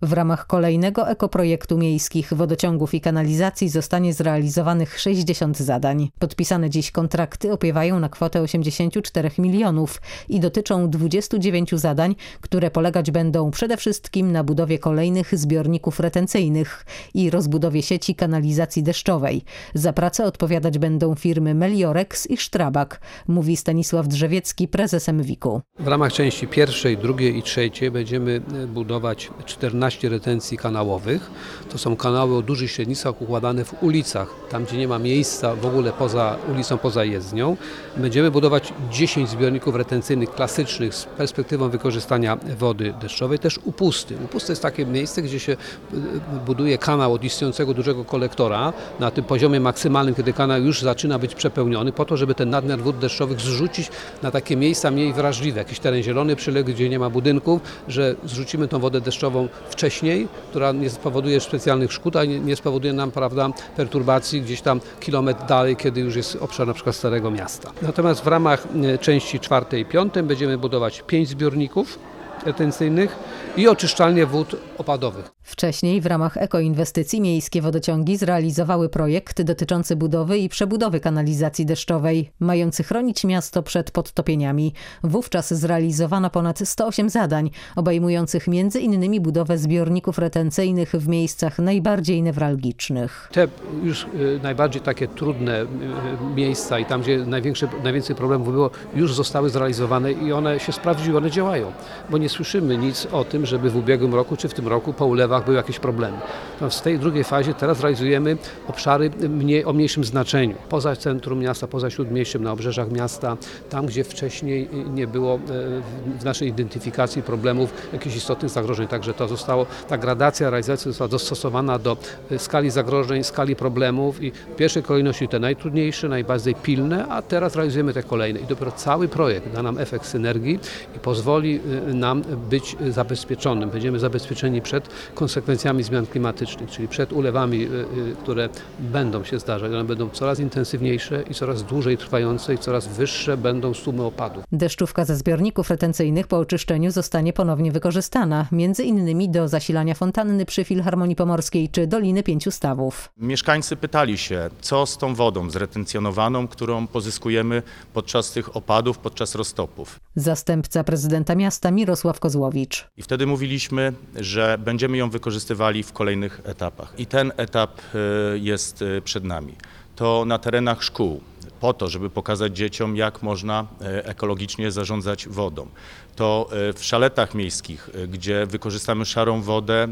W ramach kolejnego ekoprojektu miejskich wodociągów i kanalizacji zostanie zrealizowanych 60 zadań. Podpisane dziś kontrakty opiewają na kwotę 84 milionów i dotyczą 29 zadań, które polegać będą przede wszystkim na budowie kolejnych zbiorników retencyjnych i rozbudowie sieci kanalizacji deszczowej. Za pracę odpowiadać będą firmy Meliorex i Strabag, mówi Stanisław Drzewiecki, prezes MWIK-u. W ramach części pierwszej, drugiej i trzeciej będziemy budować 14 retencji kanałowych. To są kanały o dużych średnictwach układane w ulicach, tam gdzie nie ma miejsca w ogóle poza ulicą, poza jezdnią. Będziemy budować 10 zbiorników retencyjnych klasycznych z perspektywą wykorzystania wody deszczowej, też upusty. Upusty jest takie miejsce, gdzie się buduje kanał od istniejącego dużego kolektora na tym poziomie maksymalnym, kiedy kanał już zaczyna być przepełniony, po to, żeby ten nadmiar wód deszczowych zrzucić na takie miejsca mniej wrażliwe, jakiś teren zielony, przyległy, gdzie nie ma budynków, że zrzucimy tą wodę deszczową wcześniej, która nie spowoduje specjalnych szkód, a nie spowoduje nam, prawda, perturbacji gdzieś tam kilometr dalej, kiedy już jest obszar na przykład Starego Miasta. Natomiast w ramach części czwartej i piątej będziemy budować 5 zbiorników retencyjnych i oczyszczalnie wód opadowych. Wcześniej w ramach ekoinwestycji miejskie wodociągi zrealizowały projekt dotyczący budowy i przebudowy kanalizacji deszczowej, mający chronić miasto przed podtopieniami. Wówczas zrealizowano ponad 108 zadań, obejmujących m.in. budowę zbiorników retencyjnych w miejscach najbardziej newralgicznych. Te już najbardziej takie trudne miejsca i tam, gdzie najwięcej problemów było, już zostały zrealizowane i one się sprawdziły, one działają, bo nie słyszymy nic o tym, żeby w ubiegłym roku czy w tym roku po ulewach były jakieś problemy. W tej drugiej fazie teraz realizujemy obszary o mniejszym znaczeniu. Poza centrum miasta, poza śródmieściem, na obrzeżach miasta, tam gdzie wcześniej nie było w naszej identyfikacji problemów jakichś istotnych zagrożeń. Także ta gradacja realizacji została dostosowana do skali zagrożeń, skali problemów i w pierwszej kolejności te najtrudniejsze, najbardziej pilne, a teraz realizujemy te kolejne. I dopiero cały projekt da nam efekt synergii i pozwoli nam być zabezpieczonym. Będziemy zabezpieczeni przed konsekwencjami zmian klimatycznych, czyli przed ulewami, które będą się zdarzać. One będą coraz intensywniejsze i coraz dłużej trwające i coraz wyższe będą sumy opadów. Deszczówka ze zbiorników retencyjnych po oczyszczeniu zostanie ponownie wykorzystana, m.in. do zasilania fontanny przy Filharmonii Pomorskiej czy Doliny Pięciu Stawów. Mieszkańcy pytali się, co z tą wodą zretencjonowaną, którą pozyskujemy podczas tych opadów, podczas roztopów. Zastępca prezydenta miasta Mirosław Kozłowicz. I wtedy mówiliśmy, że będziemy ją wykorzystywali w kolejnych etapach. I ten etap jest przed nami. To na terenach szkół, po to, żeby pokazać dzieciom, jak można ekologicznie zarządzać wodą. To w szaletach miejskich, gdzie wykorzystamy szarą wodę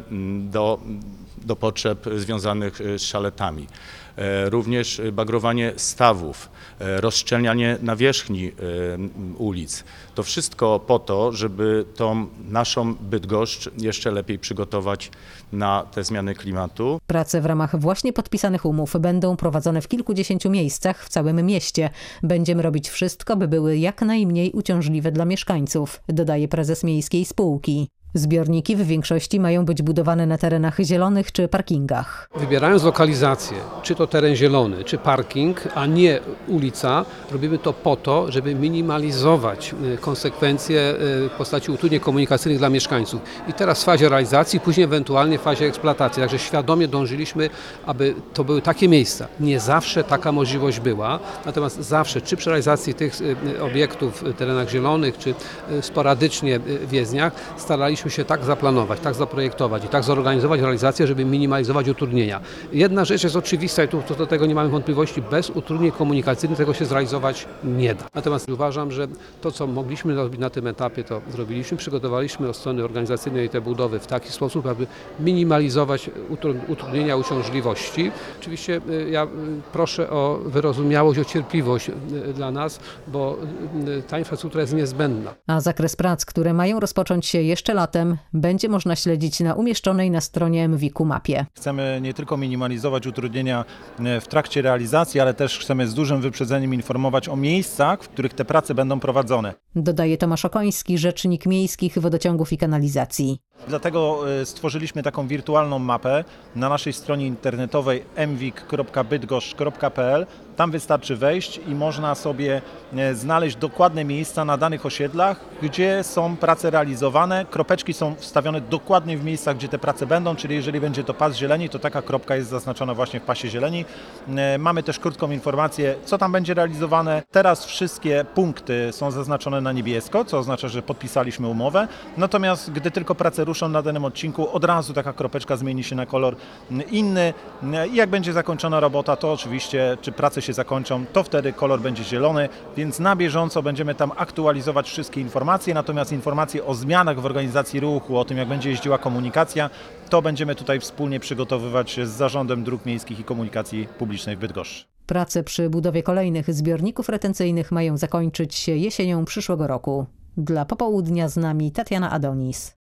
do potrzeb związanych z szaletami. Również bagrowanie stawów, rozszczelnianie nawierzchni ulic. To wszystko po to, żeby tą naszą Bydgoszcz jeszcze lepiej przygotować na te zmiany klimatu. Prace w ramach właśnie podpisanych umów będą prowadzone w kilkudziesięciu miejscach w całym mieście. Będziemy robić wszystko, by były jak najmniej uciążliwe dla mieszkańców, dodaje prezes miejskiej spółki. Zbiorniki w większości mają być budowane na terenach zielonych czy parkingach. Wybierając lokalizację, czy to teren zielony, czy parking, a nie ulica, robimy to po to, żeby minimalizować konsekwencje w postaci utrudnień komunikacyjnych dla mieszkańców. I teraz w fazie realizacji, później ewentualnie w fazie eksploatacji. Także świadomie dążyliśmy, aby to były takie miejsca. Nie zawsze taka możliwość była, natomiast zawsze, czy przy realizacji tych obiektów w terenach zielonych, czy sporadycznie w jezdniach, staraliśmy się tak zaplanować, tak zaprojektować i tak zorganizować realizację, żeby minimalizować utrudnienia. Jedna rzecz jest oczywista i tu do tego nie mamy wątpliwości, bez utrudnień komunikacyjnych tego się zrealizować nie da. Natomiast uważam, że to, co mogliśmy zrobić na tym etapie, to zrobiliśmy, przygotowaliśmy od strony organizacyjnej te budowy w taki sposób, aby minimalizować utrudnienia, uciążliwości. Oczywiście ja proszę o wyrozumiałość, o cierpliwość dla nas, bo ta infrastruktura jest niezbędna. A zakres prac, które mają rozpocząć się jeszcze latem, będzie można śledzić na umieszczonej na stronie MWIK-u mapie. Chcemy nie tylko minimalizować utrudnienia w trakcie realizacji, ale też chcemy z dużym wyprzedzeniem informować o miejscach, w których te prace będą prowadzone. Dodaje Tomasz Okoński, rzecznik miejskich wodociągów i kanalizacji. Dlatego stworzyliśmy taką wirtualną mapę na naszej stronie internetowej mwik.bydgoszcz.pl. Tam wystarczy wejść i można sobie znaleźć dokładne miejsca na danych osiedlach, gdzie są prace realizowane. Kropeczki są wstawione dokładnie w miejscach, gdzie te prace będą, czyli jeżeli będzie to pas zieleni, to taka kropka jest zaznaczona właśnie w pasie zieleni. Mamy też krótką informację, co tam będzie realizowane. Teraz wszystkie punkty są zaznaczone na niebiesko, co oznacza, że podpisaliśmy umowę. Natomiast gdy tylko prace ruszą na danym odcinku, od razu taka kropeczka zmieni się na kolor inny. I jak będzie zakończona robota, to oczywiście, czy prace się zakończą, to wtedy kolor będzie zielony, więc na bieżąco będziemy tam aktualizować wszystkie informacje, natomiast informacje o zmianach w organizacji ruchu, o tym jak będzie jeździła komunikacja, to będziemy tutaj wspólnie przygotowywać z Zarządem Dróg Miejskich i Komunikacji Publicznej w Bydgoszczy. Prace przy budowie kolejnych zbiorników retencyjnych mają zakończyć się jesienią przyszłego roku. Dla Popołudnia z nami Tatiana Adonis.